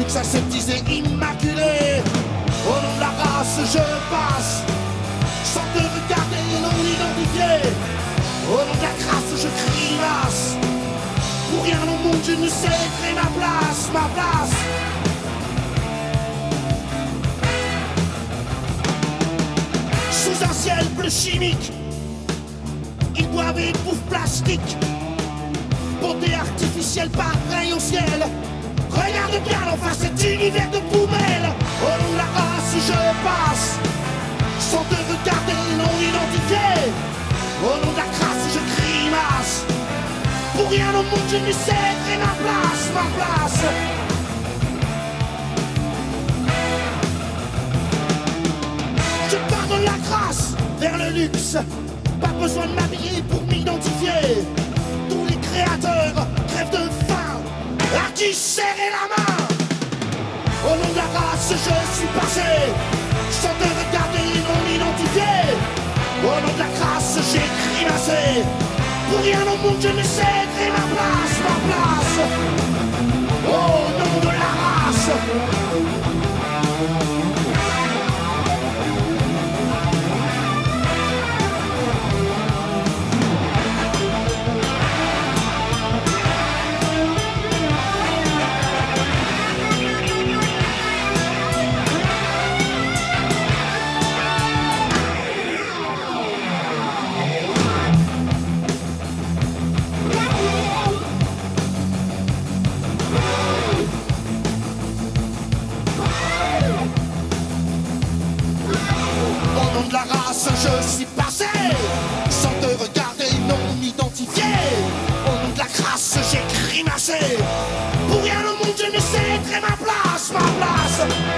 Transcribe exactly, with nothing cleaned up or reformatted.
luxe aseptisé, immaculé. Au nom de la race, je passe, sans te regarder, non identifié. Au nom de la grâce, je grimace. Pour rien au monde, je ne sais créer ma place, ma place. Sous un ciel bleu chimique, ils boivent et bouffent plastique. Beauté artificielle par rayon ciel. Regarde bien en face cet univers de poubelle. Au nom de la race, je passe, sans te regarder, non identifié. Au nom de la grâce, je grimace. Pour rien au monde, je ne sais créer ma place, ma place. Je pars de la grâce vers le luxe. Pas besoin de m'habiller pour m'identifier. Tous les créateurs crèvent de faim, à qui serrer la main. Au nom de la race, je suis passé, sans te regarder, non identifié. Au nom de la grâce, j'ai grimacé. Pour rien au monde, je ne sais créer ma place, ma place. Au nom de la race. De la race, je suis passé, sans te regarder, non identifié. Au nom de la grâce, j'ai grimacé. Pour rien au monde, je ne sais créer ma place, ma place.